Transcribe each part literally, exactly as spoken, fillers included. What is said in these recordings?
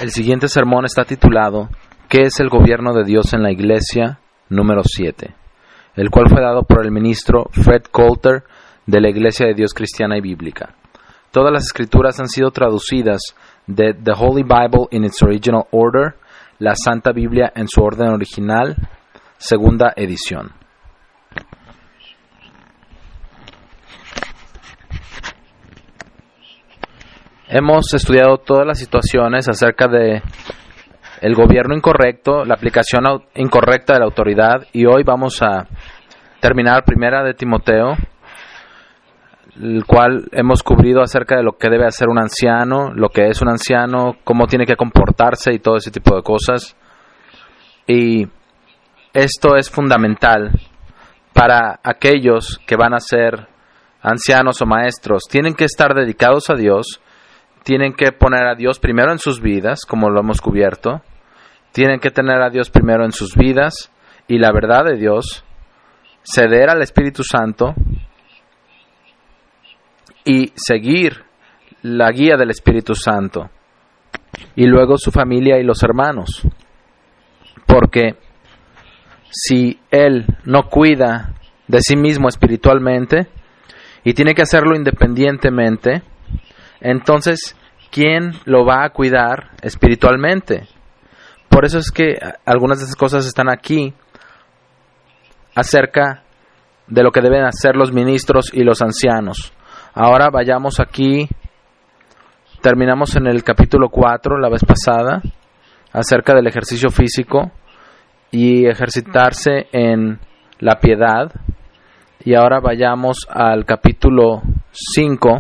El siguiente sermón está titulado ¿Qué es el gobierno de Dios en la Iglesia? Número siete, el cual fue dado por el ministro Fred Coulter de la Iglesia de Dios Cristiana y Bíblica. Todas las escrituras han sido traducidas de The Holy Bible in its original order, la Santa Biblia en su orden original, segunda edición. Hemos estudiado todas las situaciones acerca de el gobierno incorrecto, la aplicación incorrecta de la autoridad, y hoy vamos a terminar Primera de Timoteo, el cual hemos cubrido acerca de lo que debe hacer un anciano, lo que es un anciano, cómo tiene que comportarse y todo ese tipo de cosas. Y esto es fundamental para aquellos que van a ser ancianos o maestros. Tienen que estar dedicados a Dios. Tienen que poner a Dios primero en sus vidas, como lo hemos cubierto. Tienen que tener a Dios primero en sus vidas y la verdad de Dios, ceder al Espíritu Santo y seguir la guía del Espíritu Santo. Y luego su familia y los hermanos. Porque si él no cuida de sí mismo espiritualmente y tiene que hacerlo independientemente, entonces, ¿quién lo va a cuidar espiritualmente? Por eso es que algunas de esas cosas están aquí acerca de lo que deben hacer los ministros y los ancianos. Ahora vayamos aquí, terminamos en el capítulo cuatro la vez pasada, acerca del ejercicio físico y ejercitarse en la piedad. Y ahora vayamos al capítulo cinco.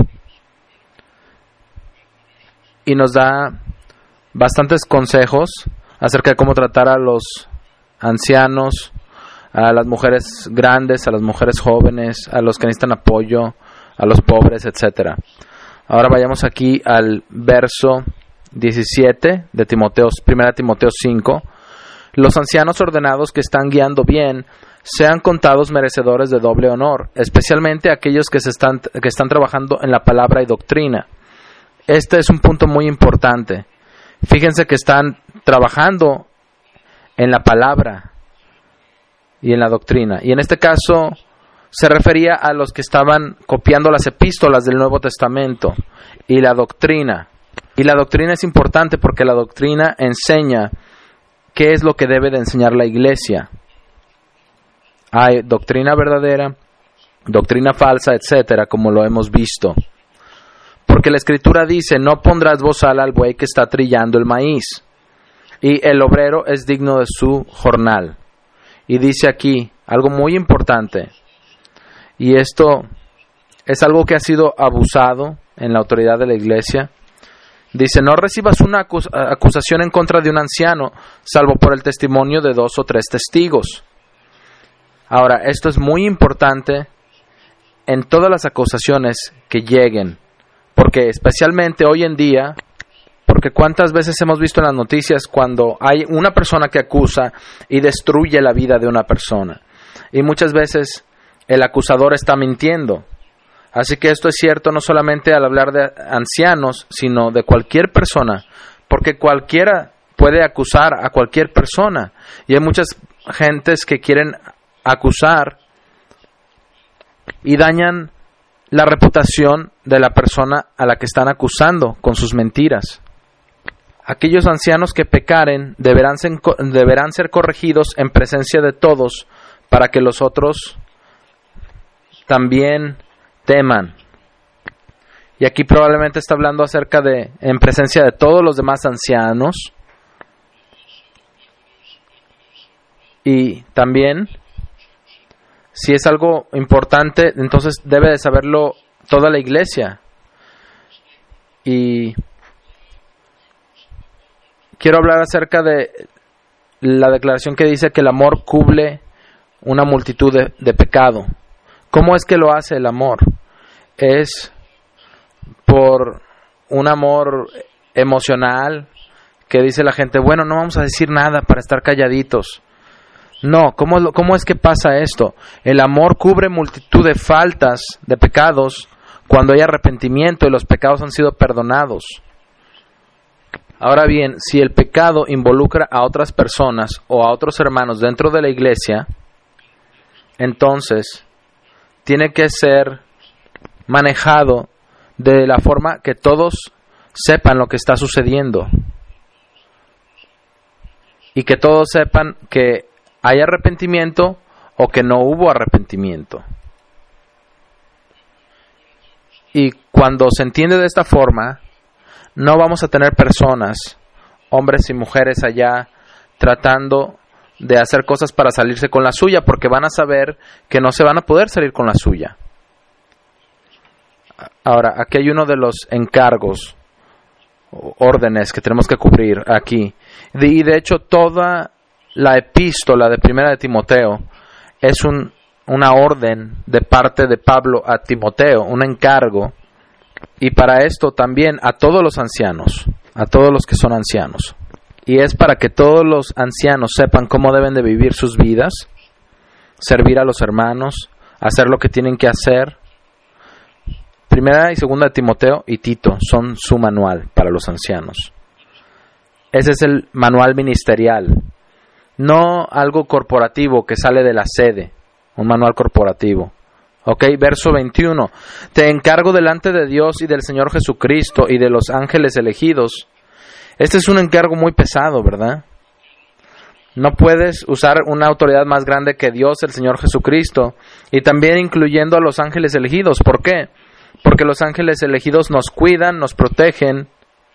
Y nos da bastantes consejos acerca de cómo tratar a los ancianos, a las mujeres grandes, a las mujeres jóvenes, a los que necesitan apoyo, a los pobres, etcétera. Ahora vayamos aquí al verso diecisiete de Timoteo, Primera Timoteo cinco. Los ancianos ordenados que están guiando bien sean contados merecedores de doble honor, especialmente aquellos que se están que están trabajando en la palabra y doctrina. Este es un punto muy importante. Fíjense que están trabajando en la palabra y en la doctrina. Y en este caso se refería a los que estaban copiando las epístolas del Nuevo Testamento y la doctrina. Y la doctrina es importante porque la doctrina enseña qué es lo que debe de enseñar la iglesia. Hay doctrina verdadera, doctrina falsa, etcétera, como lo hemos visto. Porque la Escritura dice, no pondrás bozal al buey que está trillando el maíz, y el obrero es digno de su jornal. Y dice aquí algo muy importante, y esto es algo que ha sido abusado en la autoridad de la iglesia. Dice, no recibas una acus- acusación en contra de un anciano, salvo por el testimonio de dos o tres testigos. Ahora, esto es muy importante en todas las acusaciones que lleguen. Porque especialmente hoy en día, porque cuántas veces hemos visto en las noticias cuando hay una persona que acusa y destruye la vida de una persona. Y muchas veces el acusador está mintiendo. Así que esto es cierto no solamente al hablar de ancianos, sino de cualquier persona. Porque cualquiera puede acusar a cualquier persona. Y hay muchas gentes que quieren acusar y dañan la reputación de la persona a la que están acusando con sus mentiras. Aquellos ancianos que pecaren deberán ser, deberán ser corregidos en presencia de todos para que los otros también teman. Y aquí probablemente está hablando acerca de en presencia de todos los demás ancianos. Y también, si es algo importante, entonces debe de saberlo toda la iglesia. Y quiero hablar acerca de la declaración que dice que el amor cubre una multitud de, de pecado. ¿Cómo es que lo hace el amor? Es por un amor emocional que dice la gente, bueno, no vamos a decir nada para estar calladitos. No, ¿cómo, ¿cómo es que pasa esto? El amor cubre multitud de faltas, de pecados, cuando hay arrepentimiento y los pecados han sido perdonados. Ahora bien, si el pecado involucra a otras personas o a otros hermanos dentro de la iglesia, entonces tiene que ser manejado de la forma que todos sepan lo que está sucediendo y que todos sepan que hay arrepentimiento o que no hubo arrepentimiento. Y cuando se entiende de esta forma, no vamos a tener personas, hombres y mujeres allá, tratando de hacer cosas para salirse con la suya, porque van a saber que no se van a poder salir con la suya. Ahora, aquí hay uno de los encargos, órdenes que tenemos que cubrir aquí. Y de hecho, toda la epístola de Primera de Timoteo es un, una orden de parte de Pablo a Timoteo, un encargo. Y para esto también a todos los ancianos, a todos los que son ancianos. Y es para que todos los ancianos sepan cómo deben de vivir sus vidas, servir a los hermanos, hacer lo que tienen que hacer. Primera y segunda de Timoteo y Tito son su manual para los ancianos. Ese es el manual ministerial, no algo corporativo que sale de la sede, un manual corporativo. Ok, verso veintiuno. Te encargo delante de Dios y del Señor Jesucristo y de los ángeles elegidos. Este es un encargo muy pesado, ¿verdad? No puedes usar una autoridad más grande que Dios, el Señor Jesucristo, y también incluyendo a los ángeles elegidos. ¿Por qué? Porque los ángeles elegidos nos cuidan, nos protegen,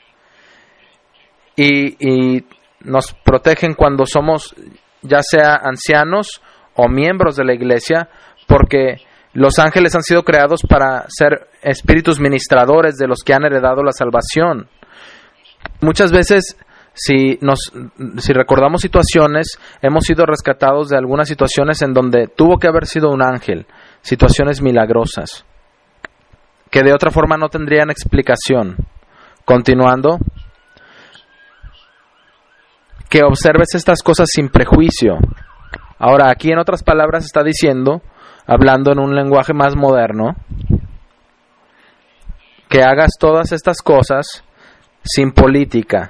y, y nos protegen cuando somos ya sea ancianos o miembros de la iglesia, porque los ángeles han sido creados para ser espíritus ministradores de los que han heredado la salvación. Muchas veces, si nos, si recordamos situaciones, hemos sido rescatados de algunas situaciones en donde tuvo que haber sido un ángel, situaciones milagrosas, que de otra forma no tendrían explicación. Continuando, que observes estas cosas sin prejuicio. Ahora, aquí en otras palabras está diciendo, hablando en un lenguaje más moderno, que hagas todas estas cosas sin política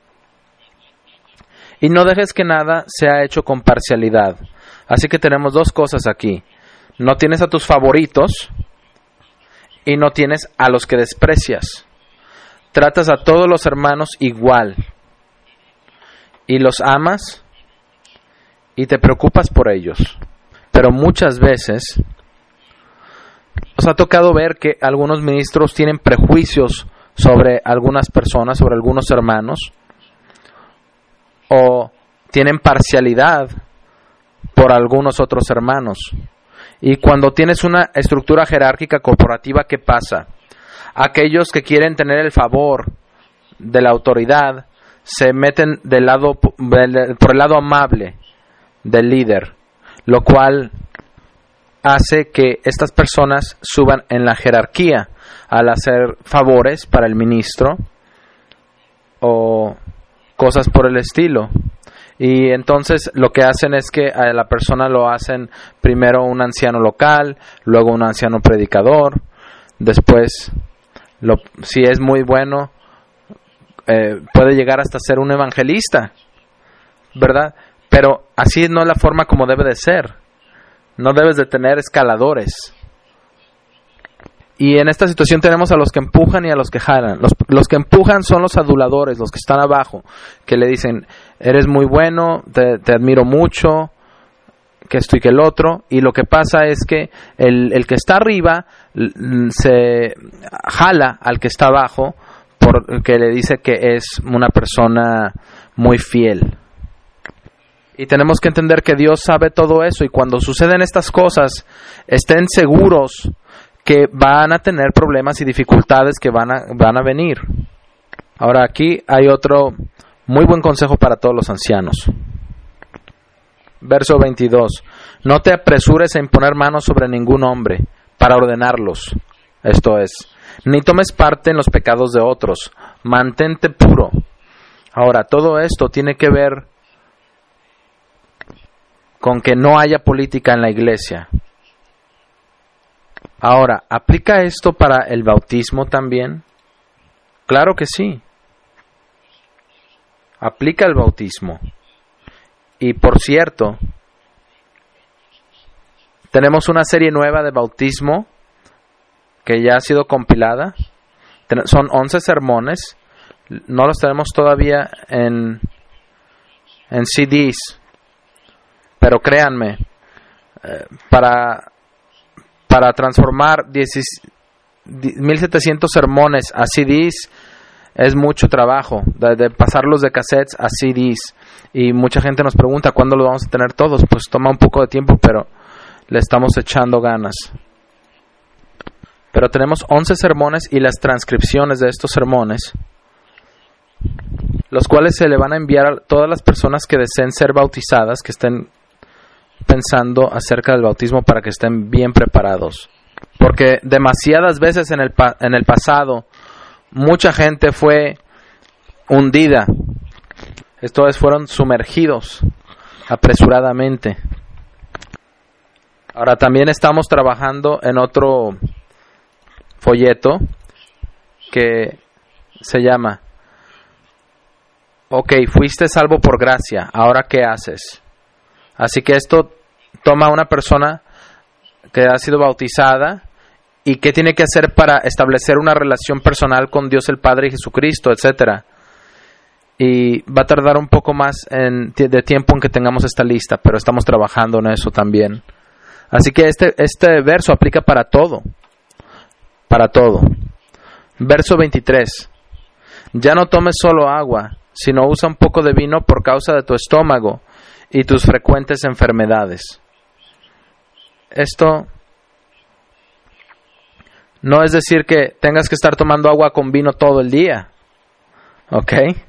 y no dejes que nada sea hecho con parcialidad. Así que tenemos dos cosas aquí: no tienes a tus favoritos y no tienes a los que desprecias. Tratas a todos los hermanos igual y los amas y te preocupas por ellos. Pero muchas veces nos ha tocado ver que algunos ministros tienen prejuicios sobre algunas personas, sobre algunos hermanos, o tienen parcialidad por algunos otros hermanos. Y cuando tienes una estructura jerárquica corporativa, ¿qué pasa? Aquellos que quieren tener el favor de la autoridad se meten del lado, por el lado amable del líder, lo cual hace que estas personas suban en la jerarquía al hacer favores para el ministro o cosas por el estilo. Y entonces lo que hacen es que a la persona lo hacen primero un anciano local, luego un anciano predicador, después, lo, si es muy bueno, eh, puede llegar hasta ser un evangelista, ¿verdad? Pero así no es la forma como debe de ser. No debes de tener escaladores. Y en esta situación tenemos a los que empujan y a los que jalan. Los, los que empujan son los aduladores, los que están abajo, que le dicen, eres muy bueno, te, te admiro mucho, que esto y que el otro. Y lo que pasa es que el, el que está arriba se jala al que está abajo porque le dice que es una persona muy fiel. Y tenemos que entender que Dios sabe todo eso, y cuando suceden estas cosas, estén seguros que van a tener problemas y dificultades que van a, van a venir. Ahora aquí hay otro muy buen consejo para todos los ancianos. Verso veintidós. No te apresures a imponer manos sobre ningún hombre para ordenarlos. Esto es, ni tomes parte en los pecados de otros. Mantente puro. Ahora, todo esto tiene que ver con que no haya política en la iglesia. Ahora, ¿aplica esto para el bautismo también? Claro que sí. aplica el bautismo. Y por cierto, tenemos una serie nueva de bautismo que ya ha sido compilada. Son once sermones. No los tenemos todavía en, en C Ds. Pero créanme, eh, para, para transformar mil setecientos sermones a C Ds es mucho trabajo, de, de pasarlos de cassettes a C Ds. Y mucha gente nos pregunta cuándo los vamos a tener todos. Pues toma un poco de tiempo, pero le estamos echando ganas. Pero tenemos once sermones y las transcripciones de estos sermones, los cuales se le van a enviar a todas las personas que deseen ser bautizadas, que estén pensando acerca del bautismo, para que estén bien preparados. Porque demasiadas veces en el, pa- en el pasado mucha gente fue hundida. Esto es, fueron sumergidos apresuradamente. Ahora también estamos trabajando en otro folleto que se llama Ok, fuiste salvo por gracia, ¿ahora qué haces? Así que esto toma a una persona que ha sido bautizada y qué tiene que hacer para establecer una relación personal con Dios el Padre y Jesucristo, etcétera. Y va a tardar un poco más en, de tiempo en que tengamos esta lista, pero estamos trabajando en eso también. Así que este, este verso aplica para todo, para todo. Verso veintitrés. Ya no tomes solo agua, sino usa un poco de vino por causa de tu estómago y tus frecuentes enfermedades. Esto no es decir que tengas que estar tomando agua con vino todo el día, ¿ok?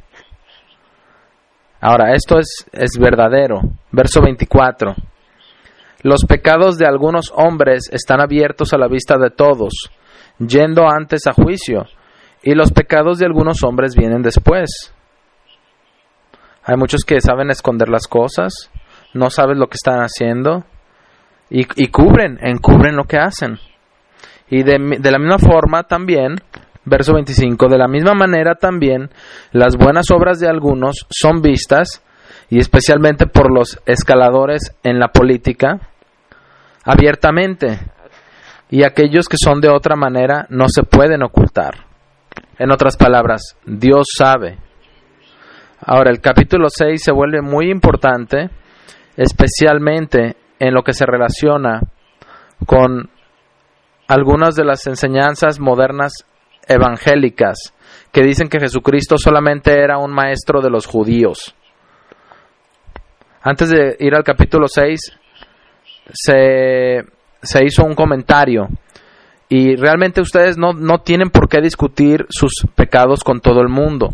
Ahora, esto es, es verdadero. Verso veinticuatro. Los pecados de algunos hombres están abiertos a la vista de todos, yendo antes a juicio, y los pecados de algunos hombres vienen después. Hay muchos que saben esconder las cosas, no saben lo que están haciendo, y, y cubren, encubren lo que hacen. Y de, de la misma forma también, verso veinticinco, de la misma manera también las buenas obras de algunos son vistas, y especialmente por los escaladores en la política, abiertamente, y aquellos que son de otra manera no se pueden ocultar. En otras palabras, Dios sabe. Ahora, el capítulo seis se vuelve muy importante, especialmente en lo que se relaciona con algunas de las enseñanzas modernas evangélicas que dicen que Jesucristo solamente era un maestro de los judíos. Antes de ir al capítulo seis, se, se hizo un comentario, y realmente ustedes no, no tienen por qué discutir sus pecados con todo el mundo.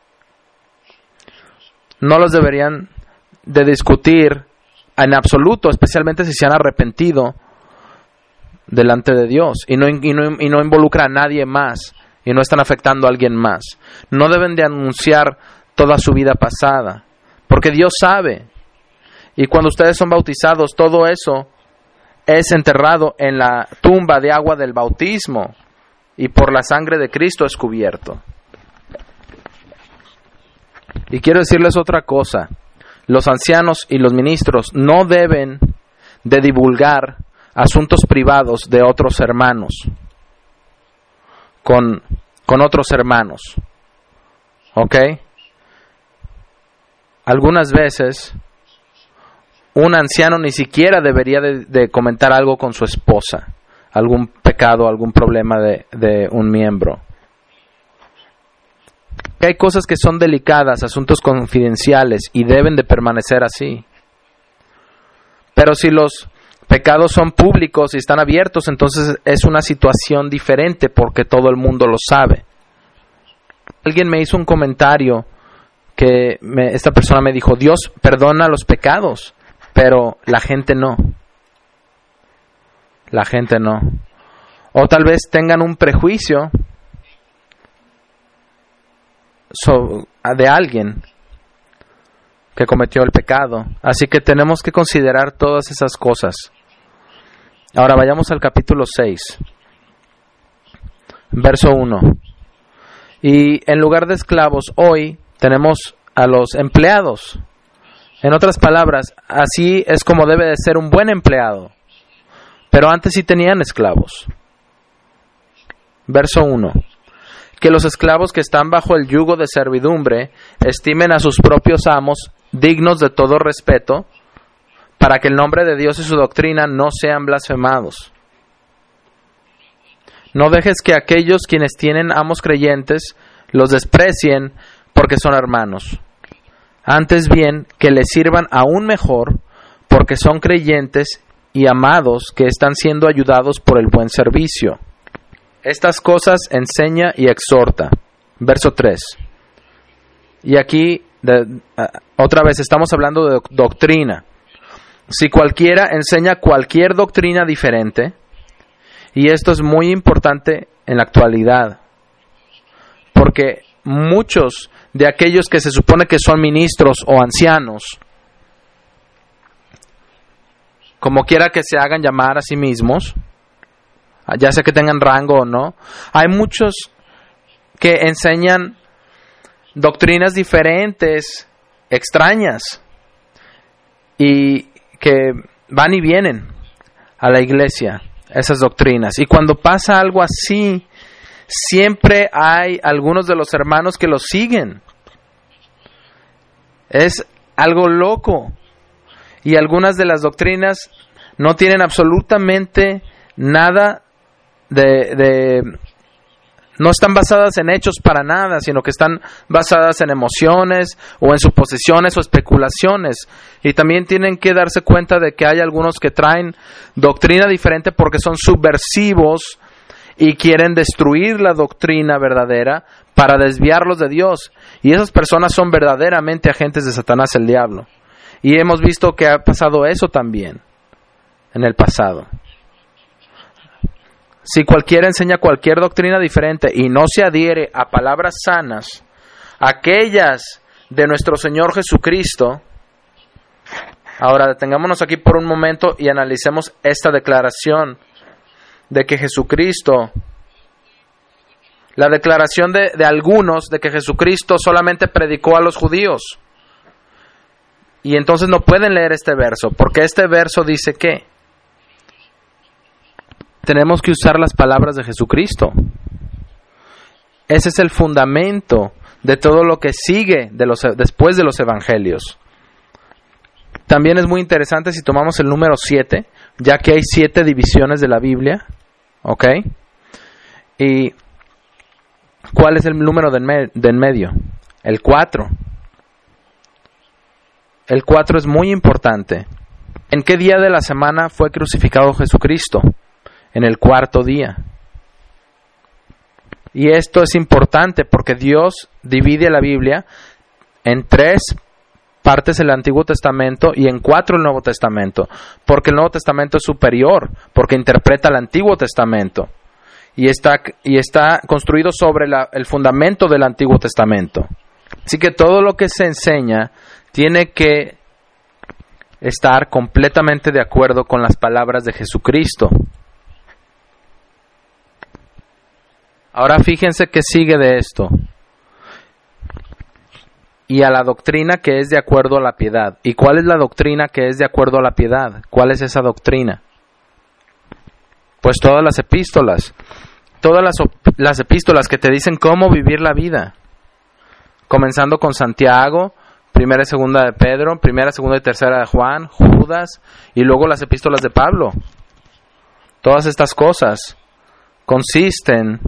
No los deberían de discutir en absoluto, especialmente si se han arrepentido delante de Dios y no, y no, y no involucra a nadie más y no están afectando a alguien más. No deben de anunciar toda su vida pasada, porque Dios sabe. Y cuando ustedes son bautizados, todo eso es enterrado en la tumba de agua del bautismo y por la sangre de Cristo es cubierto. Y quiero decirles otra cosa. Los ancianos y los ministros no deben de divulgar asuntos privados de otros hermanos con, con otros hermanos. ¿Ok? Algunas veces un anciano ni siquiera debería de, de comentar algo con su esposa, algún pecado, algún problema de, de un miembro. Hay cosas que son delicadas, asuntos confidenciales, y deben de permanecer así. Pero si los pecados son públicos y están abiertos, entonces es una situación diferente porque todo el mundo lo sabe. Alguien me hizo un comentario que me, esta persona me dijo, Dios perdona los pecados, pero la gente no. La gente no. O tal vez tengan un prejuicio So, de alguien que cometió el pecado. Así que tenemos que considerar todas esas cosas. Ahora vayamos al capítulo seis, verso uno. Y en lugar de esclavos, hoy tenemos a los empleados. En otras palabras, así es como debe de ser un buen empleado. Pero antes sí tenían esclavos. Verso uno. Que los esclavos que están bajo el yugo de servidumbre estimen a sus propios amos dignos de todo respeto, para que el nombre de Dios y su doctrina no sean blasfemados. No dejes que aquellos quienes tienen amos creyentes los desprecien porque son hermanos. Antes bien, que les sirvan aún mejor porque son creyentes y amados que están siendo ayudados por el buen servicio. Estas cosas enseña y exhorta. Verso tres. Y aquí, de, uh, otra vez, estamos hablando de doctrina. Si cualquiera enseña cualquier doctrina diferente, y esto es muy importante en la actualidad, porque muchos de aquellos que se supone que son ministros o ancianos, como quiera que se hagan llamar a sí mismos, ya sea que tengan rango o no, hay muchos que enseñan doctrinas diferentes, extrañas, y que van y vienen a la iglesia, esas doctrinas. Y cuando pasa algo así, siempre hay algunos de los hermanos que los siguen. Es algo loco. Y algunas de las doctrinas no tienen absolutamente nada de, de... no están basadas en hechos para nada, sino que están basadas en emociones o en suposiciones o especulaciones. Y también tienen que darse cuenta de que hay algunos que traen doctrina diferente porque son subversivos y quieren destruir la doctrina verdadera para desviarlos de Dios. Y esas personas son verdaderamente agentes de Satanás, el diablo. Y hemos visto que ha pasado eso también en el pasado. Si cualquiera enseña cualquier doctrina diferente y no se adhiere a palabras sanas, aquellas de nuestro Señor Jesucristo. Ahora detengámonos aquí por un momento y analicemos esta declaración de que Jesucristo, la declaración de, de algunos de que Jesucristo solamente predicó a los judíos. Y entonces no pueden leer este verso, porque este verso dice que tenemos que usar las palabras de Jesucristo. Ese es el fundamento de todo lo que sigue de los, después de los evangelios. También es muy interesante si tomamos el número siete, ya que hay siete divisiones de la Biblia, ¿ok? ¿Y cuál es el número de en, me, de en medio? El cuatro. El cuatro es muy importante. ¿En qué día de la semana fue crucificado Jesucristo? En el cuarto día. Y esto es importante porque Dios divide la Biblia en tres partes el Antiguo Testamento y en cuatro el Nuevo Testamento, porque el Nuevo Testamento es superior, porque interpreta el Antiguo Testamento y está, y está construido sobre la, el fundamento del Antiguo Testamento. Así que todo lo que se enseña tiene que estar completamente de acuerdo con las palabras de Jesucristo. Ahora fíjense qué sigue de esto. Y a la doctrina que es de acuerdo a la piedad. ¿Y cuál es la doctrina que es de acuerdo a la piedad? ¿Cuál es esa doctrina? Pues todas las epístolas. Todas las, las epístolas que te dicen cómo vivir la vida. Comenzando con Santiago, primera y segunda de Pedro, primera, segunda y tercera de Juan, Judas, y luego las epístolas de Pablo. Todas estas cosas consisten,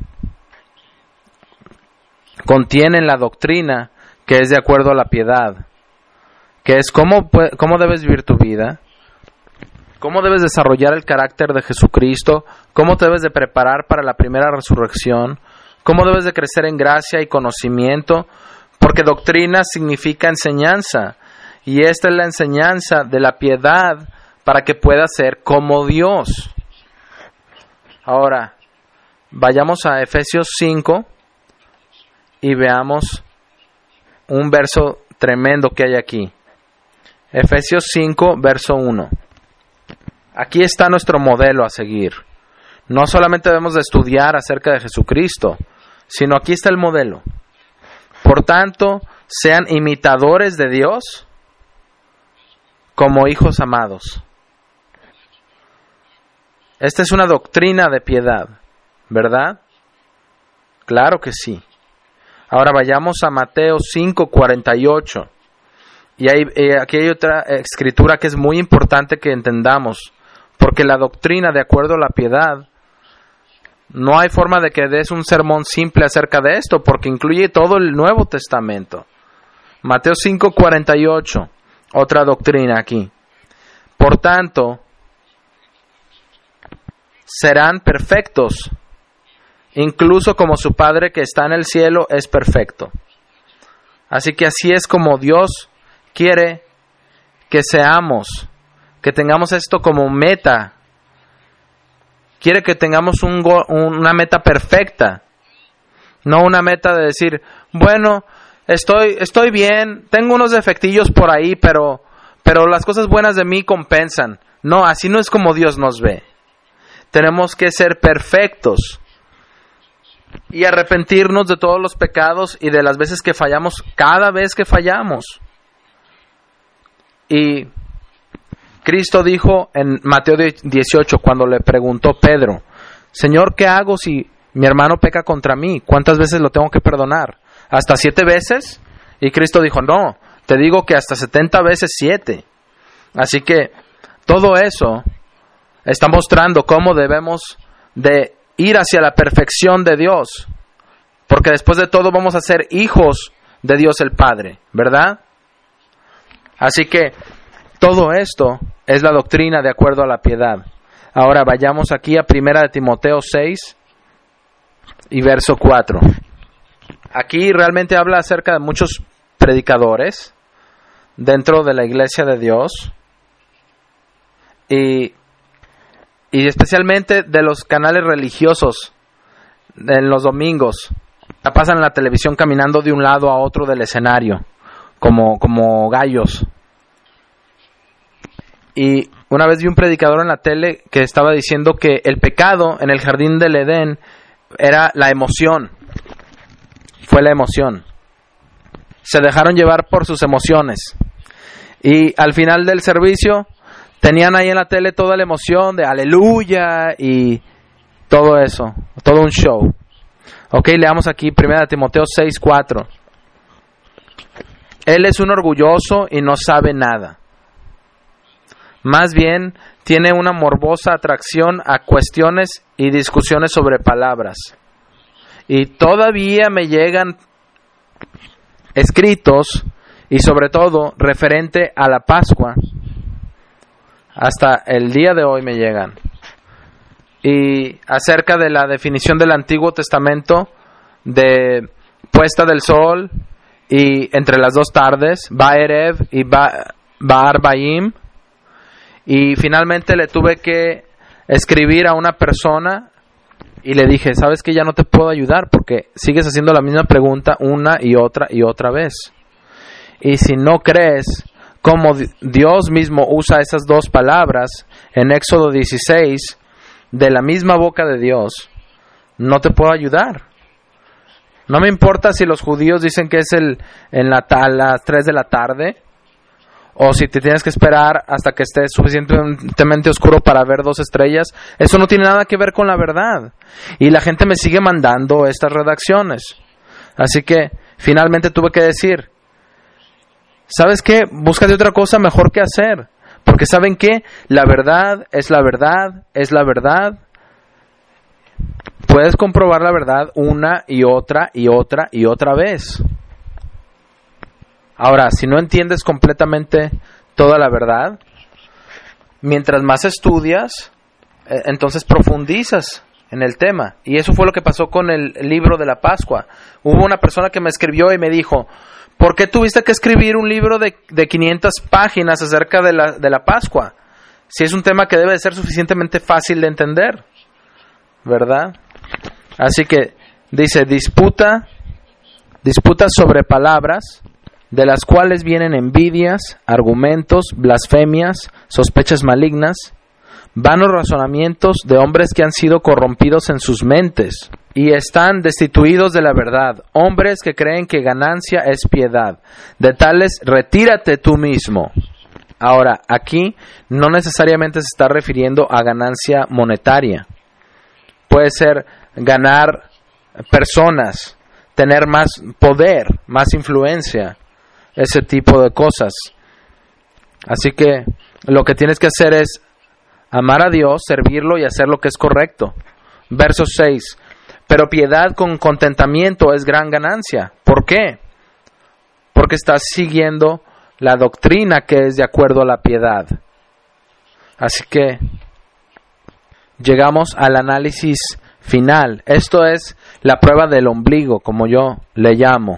contienen la doctrina que es de acuerdo a la piedad, que es cómo, cómo debes vivir tu vida, cómo debes desarrollar el carácter de Jesucristo, cómo te debes de preparar para la primera resurrección, cómo debes de crecer en gracia y conocimiento, porque doctrina significa enseñanza, y esta es la enseñanza de la piedad para que puedas ser como Dios. Ahora, vayamos a Efesios cinco y veamos un verso tremendo que hay aquí. Efesios cinco, verso uno. Aquí está nuestro modelo a seguir. No solamente debemos de estudiar acerca de Jesucristo, sino aquí está el modelo. Por tanto, sean imitadores de Dios como hijos amados. Esta es una doctrina de piedad, ¿verdad? Claro que sí. Ahora vayamos a Mateo cinco cuarenta y ocho. Y hay, eh, aquí hay otra escritura que es muy importante que entendamos, porque la doctrina de acuerdo a la piedad, no hay forma de que des un sermón simple acerca de esto, porque incluye todo el Nuevo Testamento. Mateo cinco cuarenta y ocho, otra doctrina aquí. Por tanto, serán perfectos, incluso como su Padre que está en el cielo es perfecto. Así que así es como Dios quiere que seamos, que tengamos esto como meta. Quiere que tengamos un go- una meta perfecta, no una meta de decir, bueno, estoy, estoy bien, tengo unos defectillos por ahí, pero, pero las cosas buenas de mí compensan. No, así no es como Dios nos ve. Tenemos que ser perfectos y arrepentirnos de todos los pecados y de las veces que fallamos, cada vez que fallamos. Y Cristo dijo en Mateo dieciocho, cuando le preguntó Pedro, Señor, ¿qué hago si mi hermano peca contra mí? ¿Cuántas veces lo tengo que perdonar? ¿Hasta siete veces? Y Cristo dijo, no, te digo que hasta setenta veces siete. Así que todo eso está mostrando cómo debemos de ir hacia la perfección de Dios, porque después de todo vamos a ser hijos de Dios el Padre, ¿verdad? Así que todo esto es la doctrina de acuerdo a la piedad. Ahora vayamos aquí a Primera de Timoteo seis y verso cuatro. Aquí realmente habla acerca de muchos predicadores dentro de la iglesia de Dios y, y especialmente de los canales religiosos en los domingos. La pasan en la televisión caminando de un lado a otro del escenario como, como gallos. Y una vez vi un predicador en la tele que estaba diciendo que el pecado en el jardín del Edén era la emoción. Fue la emoción. Se dejaron llevar por sus emociones. Y al final del servicio tenían ahí en la tele toda la emoción de aleluya y todo eso. Todo un show. Ok, leamos aquí Primera de Timoteo seis cuatro. Él es un orgulloso y no sabe nada. Más bien, tiene una morbosa atracción a cuestiones y discusiones sobre palabras. Y todavía me llegan escritos, y sobre todo, referente a la Pascua. Hasta el día de hoy me llegan. Y acerca de la definición del Antiguo Testamento, de puesta del sol, y entre las dos tardes, Ba'erev y Ba'ar Bayim. Y finalmente le tuve que escribir a una persona y le dije, ¿sabes qué? Ya no te puedo ayudar porque sigues haciendo la misma pregunta una y otra y otra vez. Y si no crees cómo Dios mismo usa esas dos palabras en Éxodo dieciséis, de la misma boca de Dios, no te puedo ayudar. No me importa si los judíos dicen que es el, en la, a las tres de la tarde, o si te tienes que esperar hasta que esté suficientemente oscuro para ver dos estrellas. Eso no tiene nada que ver con la verdad. Y la gente me sigue mandando estas redacciones. Así que finalmente tuve que decir, ¿sabes qué? Búscate otra cosa mejor que hacer. Porque ¿saben qué? La verdad es la verdad, es la verdad. Puedes comprobar la verdad una y otra y otra y otra vez. Ahora, si no entiendes completamente toda la verdad, mientras más estudias, eh, entonces profundizas en el tema. Y eso fue lo que pasó con el libro de la Pascua. Hubo una persona que me escribió y me dijo, ¿por qué tuviste que escribir un libro de, de quinientas páginas acerca de la, de la Pascua? Si es un tema que debe de ser suficientemente fácil de entender, ¿verdad? Así que dice, disputa, disputa sobre palabras, de las cuales vienen envidias, argumentos, blasfemias, sospechas malignas, vanos razonamientos de hombres que han sido corrompidos en sus mentes y están destituidos de la verdad, hombres que creen que ganancia es piedad. De tales, retírate tú mismo. Ahora, aquí no necesariamente se está refiriendo a ganancia monetaria. Puede ser ganar personas, tener más poder, más influencia, ese tipo de cosas. Así que lo que tienes que hacer es amar a Dios, servirlo y hacer lo que es correcto. Verso seis. Pero piedad con contentamiento es gran ganancia. ¿Por qué? Porque estás siguiendo la doctrina que es de acuerdo a la piedad. Así que llegamos al análisis final. Esto es la prueba del ombligo, como yo le llamo.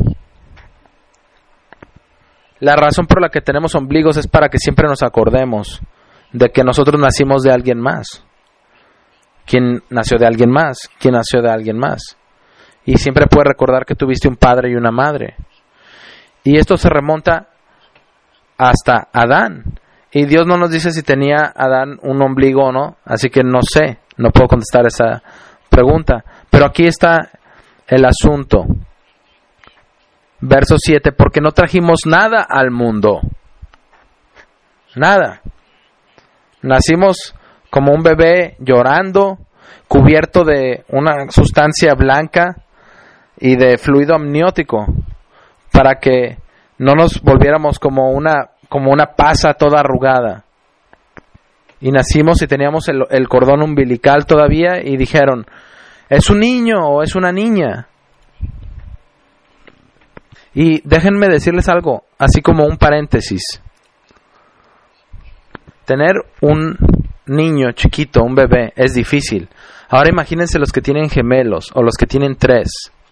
La razón por la que tenemos ombligos es para que siempre nos acordemos de que nosotros nacimos de alguien más. ¿Quién nació de alguien más? ¿Quién nació de alguien más? Y siempre puedes recordar que tuviste un padre y una madre. Y esto se remonta hasta Adán. Y Dios no nos dice si tenía Adán un ombligo o no, así que no sé, no puedo contestar esa pregunta. Pero aquí está el asunto. Verso siete, porque no trajimos nada al mundo. Nada. Nacimos como un bebé llorando, cubierto de una sustancia blanca y de fluido amniótico, para que no nos volviéramos como una, como una pasa toda arrugada. Y nacimos y teníamos el, el cordón umbilical todavía y dijeron, ¿es un niño o es una niña? Y déjenme decirles algo, así como un paréntesis. Tener un niño chiquito, un bebé, es difícil. Ahora imagínense los que tienen gemelos o los que tienen tres.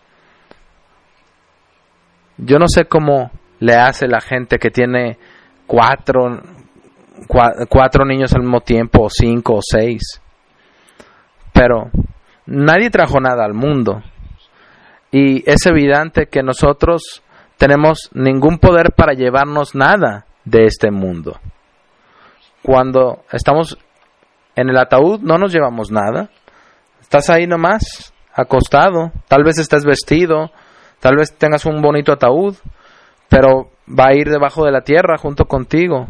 Yo no sé cómo le hace la gente que tiene cuatro, cua- cuatro niños al mismo tiempo, o cinco o seis. Pero nadie trajo nada al mundo. Y es evidente que nosotros tenemos ningún poder para llevarnos nada de este mundo. Cuando estamos en el ataúd no nos llevamos nada. Estás ahí nomás, acostado. Tal vez estés vestido, tal vez tengas un bonito ataúd, pero va a ir debajo de la tierra junto contigo.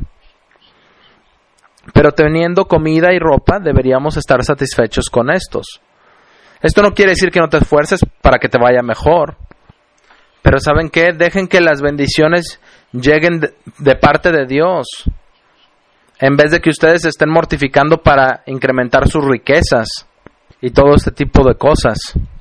Pero teniendo comida y ropa, deberíamos estar satisfechos con estos. Esto no quiere decir que no te esfuerces para que te vaya mejor. Pero ¿saben qué? Dejen que las bendiciones lleguen de, de parte de Dios, en vez de que ustedes se estén mortificando para incrementar sus riquezas y todo este tipo de cosas.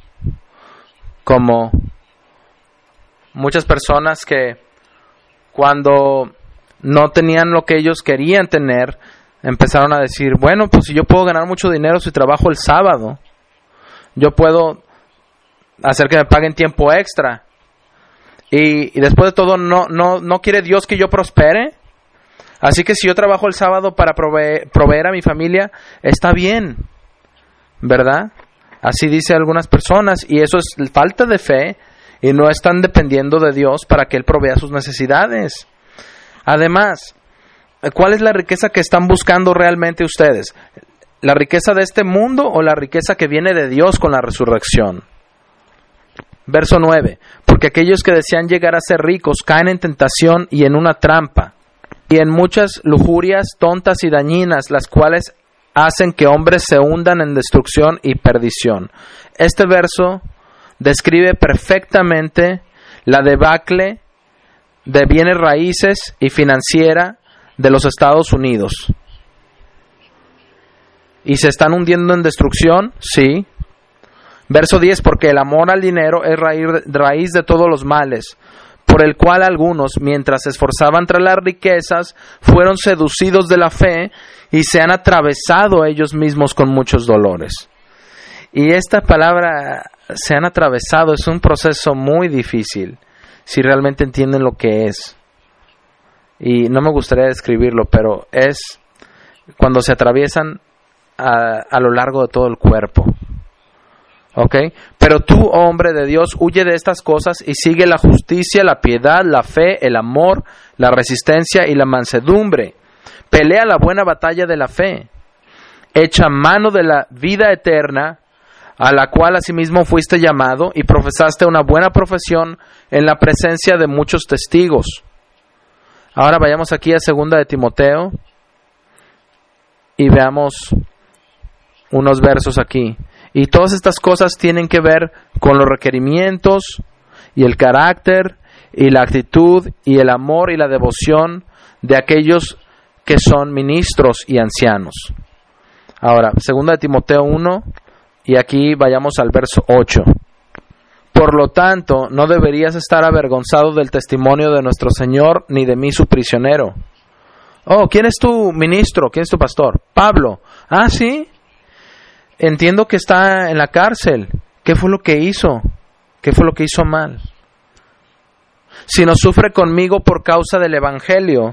Como muchas personas que cuando no tenían lo que ellos querían tener, empezaron a decir, bueno, pues si yo puedo ganar mucho dinero si trabajo el sábado, yo puedo hacer que me paguen tiempo extra. Y, y después de todo, ¿no, no, ¿no quiere Dios que yo prospere? Así que si yo trabajo el sábado para proveer, proveer a mi familia, está bien, ¿verdad? Así dice algunas personas, y eso es falta de fe, y no están dependiendo de Dios para que Él provea sus necesidades. Además, ¿cuál es la riqueza que están buscando realmente ustedes? ¿La riqueza de este mundo o la riqueza que viene de Dios con la resurrección? Verso nueve, porque aquellos que desean llegar a ser ricos caen en tentación y en una trampa, y en muchas lujurias tontas y dañinas, las cuales hacen que hombres se hundan en destrucción y perdición. Este verso describe perfectamente la debacle de bienes raíces y financiera de los Estados Unidos. ¿Y se están hundiendo en destrucción? Sí. Verso diez, porque el amor al dinero es raíz, raíz de todos los males, por el cual algunos, mientras se esforzaban tras las riquezas, fueron seducidos de la fe y se han atravesado ellos mismos con muchos dolores. Y esta palabra, se han atravesado, es un proceso muy difícil, si realmente entienden lo que es. Y no me gustaría describirlo, pero es cuando se atraviesan a, a lo largo de todo el cuerpo. ¿Ok? Pero tú, oh hombre de Dios, huye de estas cosas y sigue la justicia, la piedad, la fe, el amor, la resistencia y la mansedumbre. Pelea la buena batalla de la fe echa mano de la vida eterna, a la cual asimismo fuiste llamado y profesaste una buena profesión en la presencia de muchos testigos. Ahora vayamos aquí a segunda de Timoteo y veamos unos versos aquí. Y todas estas cosas tienen que ver con los requerimientos y el carácter y la actitud y el amor y la devoción de aquellos que son ministros y ancianos. Ahora, segunda de Timoteo uno, y aquí vayamos al verso ocho. Por lo tanto, no deberías estar avergonzado del testimonio de nuestro Señor, ni de mí su prisionero. Oh, ¿quién es tu ministro? ¿Quién es tu pastor? Pablo. Ah, sí. Entiendo que está en la cárcel. ¿Qué fue lo que hizo? ¿Qué fue lo que hizo mal? Sino sufre conmigo por causa del Evangelio,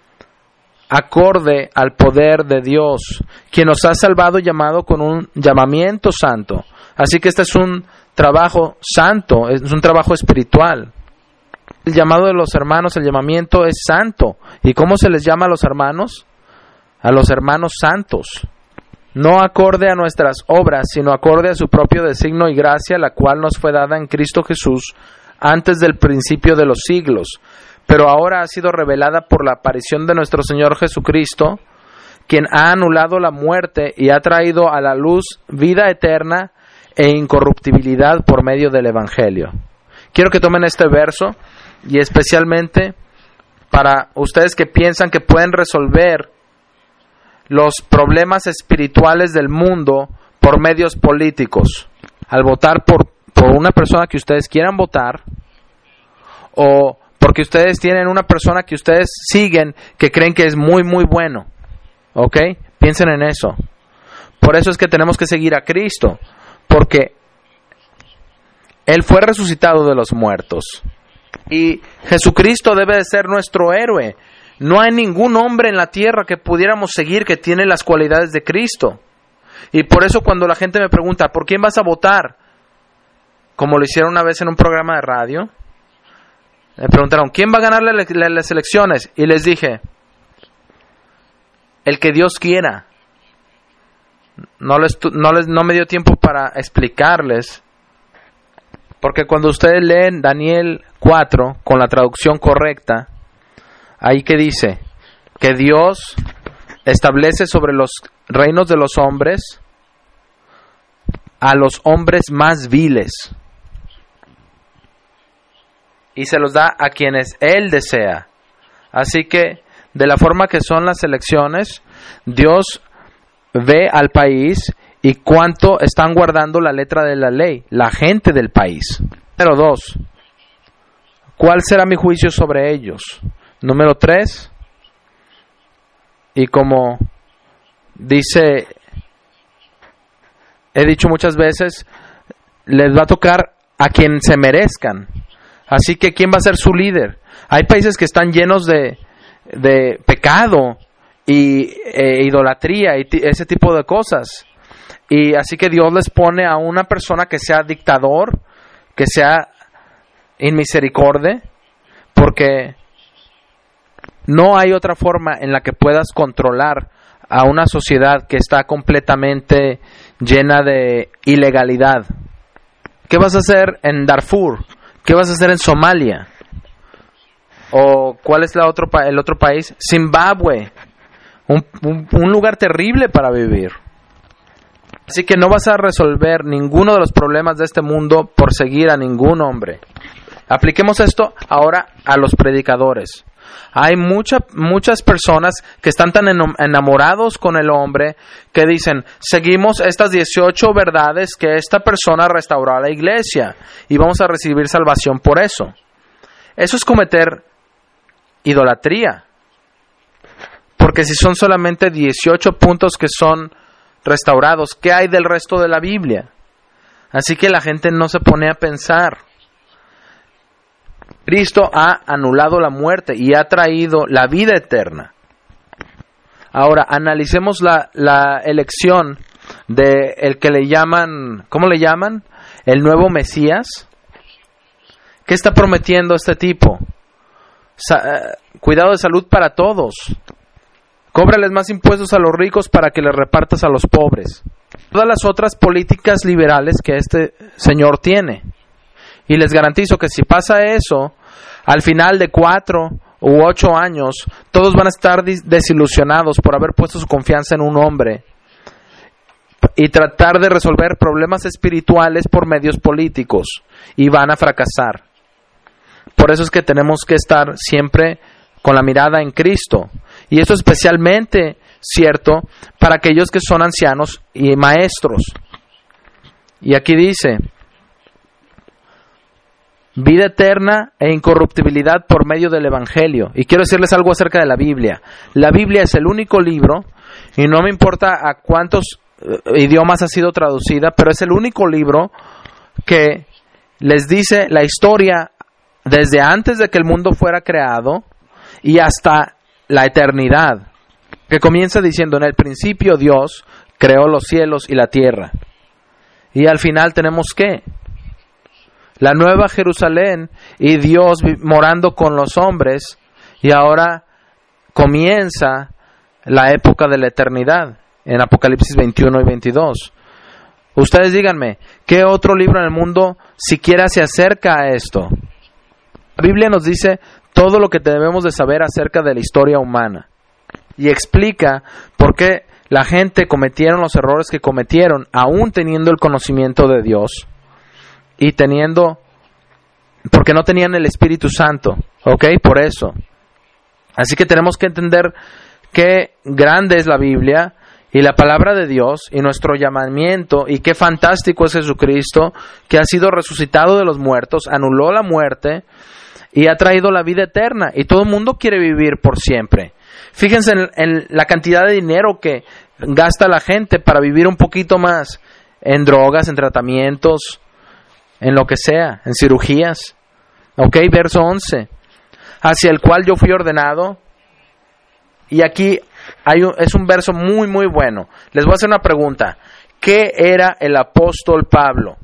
acorde al poder de Dios, quien nos ha salvado y llamado con un llamamiento santo. Así que este es un trabajo santo, es un trabajo espiritual. El llamado de los hermanos, el llamamiento es santo. ¿Y cómo se les llama a los hermanos? A los hermanos santos. No acorde a nuestras obras, sino acorde a su propio designio y gracia, la cual nos fue dada en Cristo Jesús antes del principio de los siglos, pero ahora ha sido revelada por la aparición de nuestro Señor Jesucristo, quien ha anulado la muerte y ha traído a la luz vida eterna e incorruptibilidad por medio del Evangelio. Quiero que tomen este verso, y especialmente para ustedes que piensan que pueden resolver los problemas espirituales del mundo por medios políticos, al votar por, por una persona que ustedes quieran votar, o porque ustedes tienen una persona que ustedes siguen que creen que es muy muy bueno. ¿Ok? Piensen en eso. Por eso es que tenemos que seguir a Cristo, porque Él fue resucitado de los muertos y Jesucristo debe de ser nuestro héroe. No hay ningún hombre en la tierra que pudiéramos seguir que tiene las cualidades de Cristo. Y por eso cuando la gente me pregunta, ¿por quién vas a votar? Como lo hicieron una vez en un programa de radio, me preguntaron, ¿quién va a ganar las elecciones? Y les dije, el que Dios quiera. No, les, no, les, no me dio tiempo para explicarles, porque cuando ustedes leen Daniel cuatro con la traducción correcta, ahí que dice que Dios establece sobre los reinos de los hombres a los hombres más viles y se los da a quienes Él desea. Así que de la forma que son las elecciones, Dios ve al país y cuánto están guardando la letra de la ley, la gente del país. Número dos, ¿cuál será mi juicio sobre ellos? Número tres, y como dice, he dicho muchas veces, les va a tocar a quien se merezcan. Así que ¿quién va a ser su líder? Hay países que están llenos de, de pecado y e idolatría y t- ese tipo de cosas. Y así que Dios les pone a una persona que sea dictador, que sea inmisericordia, porque no hay otra forma en la que puedas controlar a una sociedad que está completamente llena de ilegalidad. ¿Qué vas a hacer en Darfur? ¿Qué vas a hacer en Somalia? ¿O cuál es la otro pa- el otro país? Zimbabue. Un, un, un lugar terrible para vivir. Así que no vas a resolver ninguno de los problemas de este mundo por seguir a ningún hombre. Apliquemos esto ahora a los predicadores. Hay mucha, muchas personas que están tan enamorados con el hombre que dicen, seguimos estas dieciocho verdades que esta persona restauró a la iglesia y vamos a recibir salvación por eso. Eso es cometer idolatría. Porque si son solamente dieciocho puntos que son restaurados, ¿qué hay del resto de la Biblia? Así que la gente no se pone a pensar. Cristo ha anulado la muerte y ha traído la vida eterna. Ahora, analicemos la, la elección de el que le llaman, ¿cómo le llaman? El nuevo Mesías. ¿Qué está prometiendo este tipo? Sa- cuidado de salud para todos. Cóbrales más impuestos a los ricos para que les repartas a los pobres. Todas las otras políticas liberales que este señor tiene. Y les garantizo que si pasa eso, al final de cuatro u ocho años, todos van a estar desilusionados por haber puesto su confianza en un hombre y tratar de resolver problemas espirituales por medios políticos, y van a fracasar. Por eso es que tenemos que estar siempre con la mirada en Cristo, y esto es especialmente cierto para aquellos que son ancianos y maestros. Y aquí dice: vida eterna e incorruptibilidad por medio del Evangelio. Y quiero decirles algo acerca de la Biblia. La Biblia es el único libro, y no me importa a cuántos uh, idiomas ha sido traducida, pero es el único libro que les dice la historia desde antes de que el mundo fuera creado y hasta la eternidad. Que comienza diciendo: en el principio Dios creó los cielos y la tierra. Y al final tenemos ¿qué? La nueva Jerusalén y Dios morando con los hombres, y ahora comienza la época de la eternidad en Apocalipsis veintiuno y veintidós. Ustedes díganme, ¿qué otro libro en el mundo siquiera se acerca a esto? La Biblia nos dice todo lo que debemos de saber acerca de la historia humana y explica por qué la gente cometieron los errores que cometieron, aún teniendo el conocimiento de Dios. Y teniendo, porque no tenían el Espíritu Santo, ¿ok? Por eso. Así que tenemos que entender qué grande es la Biblia y la palabra de Dios y nuestro llamamiento, y qué fantástico es Jesucristo, que ha sido resucitado de los muertos, anuló la muerte y ha traído la vida eterna, y todo el mundo quiere vivir por siempre. Fíjense en, en la cantidad de dinero que gasta la gente para vivir un poquito más, en drogas, en tratamientos, en lo que sea, en cirugías. Ok, verso once. Hacia el cual yo fui ordenado. Y aquí hay un, es un verso muy muy bueno. Les voy a hacer una pregunta. ¿Qué era el apóstol Pablo?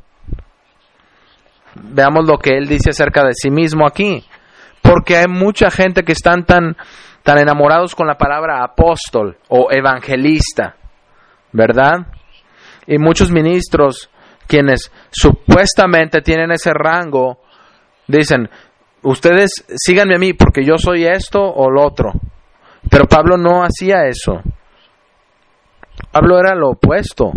Veamos lo que él dice acerca de sí mismo aquí. Porque hay mucha gente que están tan, tan enamorados con la palabra apóstol o evangelista, ¿verdad? Y muchos ministros, quienes supuestamente tienen ese rango, dicen: ustedes síganme a mí porque yo soy esto o lo otro. Pero Pablo no hacía eso. Pablo era lo opuesto.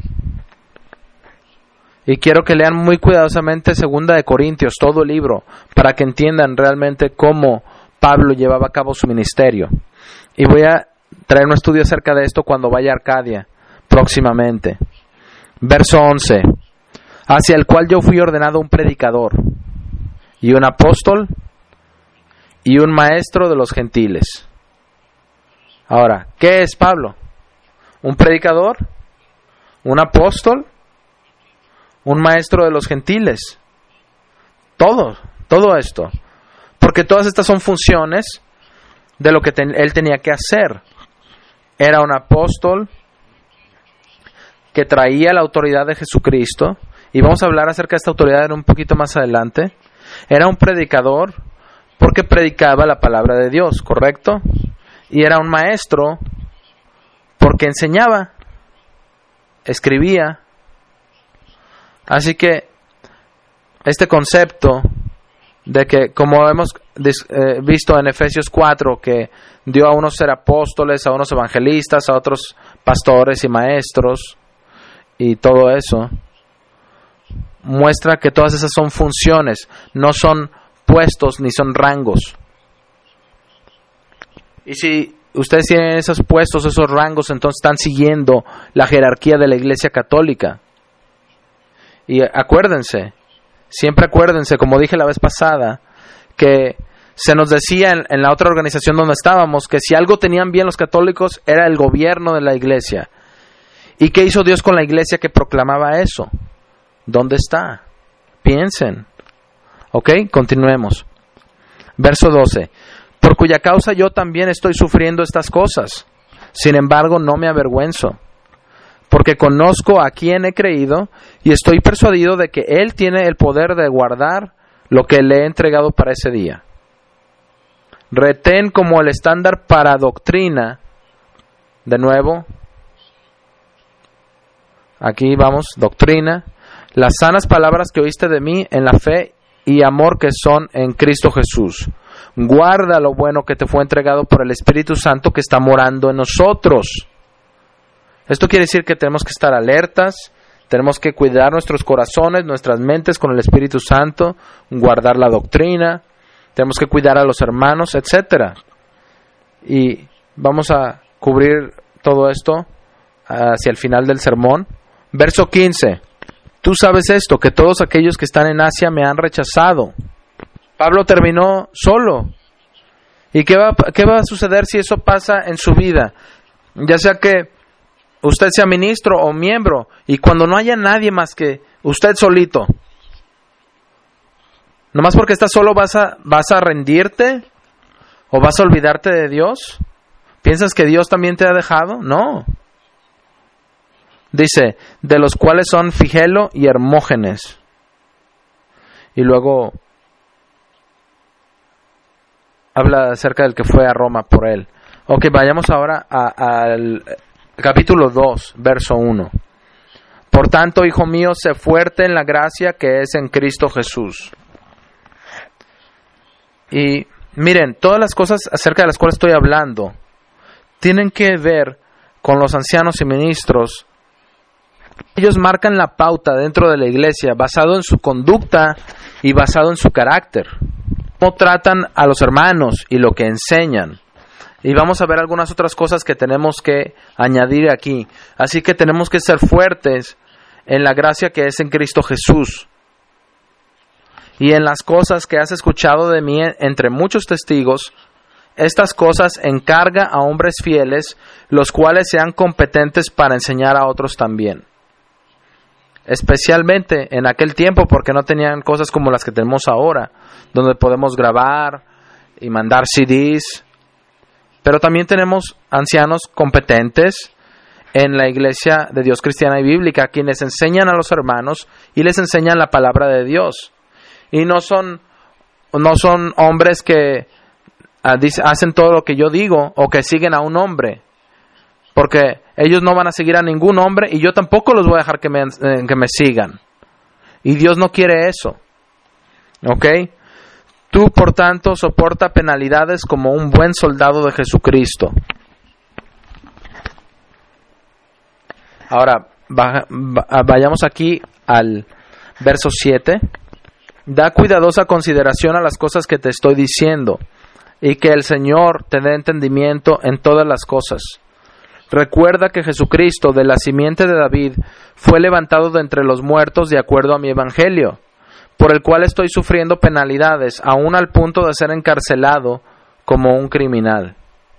Y quiero que lean muy cuidadosamente Segunda de Corintios, todo el libro, para que entiendan realmente cómo Pablo llevaba a cabo su ministerio. Y voy a traer un estudio acerca de esto cuando vaya a Arcadia próximamente. Verso once. Hacia el cual yo fui ordenado un predicador, y un apóstol, y un maestro de los gentiles. Ahora, ¿qué es Pablo? ¿Un predicador? ¿Un apóstol? ¿Un maestro de los gentiles? Todo, todo esto. Porque todas estas son funciones de lo que ten, él tenía que hacer. Era un apóstol que traía la autoridad de Jesucristo, y vamos a hablar acerca de esta autoridad en un poquito más adelante. Era un predicador porque predicaba la palabra de Dios, ¿correcto? Y era un maestro porque enseñaba, escribía. Así que este concepto de que, como hemos eh, visto en Efesios cuatro, que dio a unos ser apóstoles, a unos evangelistas, a otros pastores y maestros, y todo eso, muestra que todas esas son funciones, no son puestos ni son rangos. Y si ustedes tienen esos puestos, esos rangos, entonces están siguiendo la jerarquía de la Iglesia Católica. Y acuérdense, siempre acuérdense, como dije la vez pasada, que se nos decía en, en la otra organización donde estábamos, que si algo tenían bien los católicos era el gobierno de la Iglesia. ¿Y qué hizo Dios con la Iglesia que proclamaba eso? ¿Dónde está? Piensen. Ok, continuemos. Verso doce. Por cuya causa yo también estoy sufriendo estas cosas. Sin embargo, no me avergüenzo, porque conozco a quien he creído y estoy persuadido de que Él tiene el poder de guardar lo que le he entregado para ese día. Retén como el estándar para doctrina De nuevo, aquí vamos, doctrina. Las sanas palabras que oíste de mí en la fe y amor que son en Cristo Jesús. Guarda lo bueno que te fue entregado por el Espíritu Santo que está morando en nosotros. Esto quiere decir que tenemos que estar alertas, tenemos que cuidar nuestros corazones, nuestras mentes con el Espíritu Santo, guardar la doctrina, tenemos que cuidar a los hermanos, etcétera. Y vamos a cubrir todo esto hacia el final del sermón. Verso quince. Tú sabes esto, que todos aquellos que están en Asia me han rechazado. Pablo terminó solo. ¿Y qué va, qué va a suceder si eso pasa en su vida? Ya sea que usted sea ministro o miembro, y cuando no haya nadie más que usted solito, nomás porque estás solo vas a, vas a rendirte o vas a olvidarte de Dios. ¿Piensas que Dios también te ha dejado? No. Dice, de los cuales son Figelo y Hermógenes. Y luego habla acerca del que fue a Roma por él. Ok, vayamos ahora al capítulo dos, verso uno. Por tanto, hijo mío, sé fuerte en la gracia que es en Cristo Jesús. Y miren, todas las cosas acerca de las cuales estoy hablando tienen que ver con los ancianos y ministros. Ellos marcan la pauta dentro de la iglesia basado en su conducta y basado en su carácter. Cómo tratan a los hermanos y lo que enseñan. Y vamos a ver algunas otras cosas que tenemos que añadir aquí. Así que tenemos que ser fuertes en la gracia que es en Cristo Jesús. Y en las cosas que has escuchado de mí entre muchos testigos, estas cosas encarga a hombres fieles, los cuales sean competentes para enseñar a otros también. Especialmente en aquel tiempo, porque no tenían cosas como las que tenemos ahora, donde podemos grabar y mandar C Ds. Pero también tenemos ancianos competentes en la iglesia de Dios cristiana y bíblica, quienes enseñan a los hermanos y les enseñan la palabra de Dios. Y no son, no son hombres que uh, dice, hacen todo lo que yo digo o que siguen a un hombre. Porque ellos no van a seguir a ningún hombre y yo tampoco los voy a dejar que me, eh, que me sigan. Y Dios no quiere eso. ¿Ok? Tú, por tanto, soporta penalidades como un buen soldado de Jesucristo. Ahora, va, va, vayamos aquí al verso siete. Da cuidadosa consideración a las cosas que te estoy diciendo, y que el Señor te dé entendimiento en todas las cosas. Recuerda que Jesucristo, de la simiente de David, fue levantado de entre los muertos de acuerdo a mi evangelio, por el cual estoy sufriendo penalidades, aún al punto de ser encarcelado como un criminal.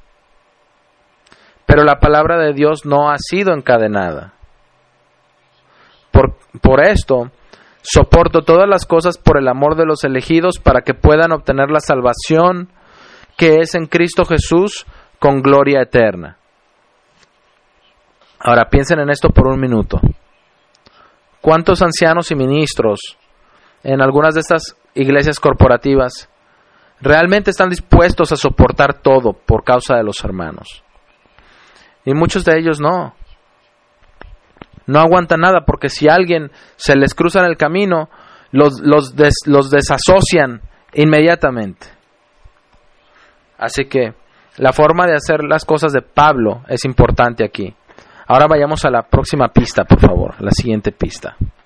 Pero la palabra de Dios no ha sido encadenada. Por, por esto, soporto todas las cosas por el amor de los elegidos, para que puedan obtener la salvación que es en Cristo Jesús con gloria eterna. Ahora piensen en esto por un minuto. ¿Cuántos ancianos y ministros en algunas de estas iglesias corporativas realmente están dispuestos a soportar todo por causa de los hermanos? Y muchos de ellos no. No aguantan nada, porque si alguien se les cruza en el camino, los, los, des, los desasocian inmediatamente. Así que la forma de hacer las cosas de Pablo es importante aquí. Ahora vayamos a la próxima pista, por favor, la siguiente pista.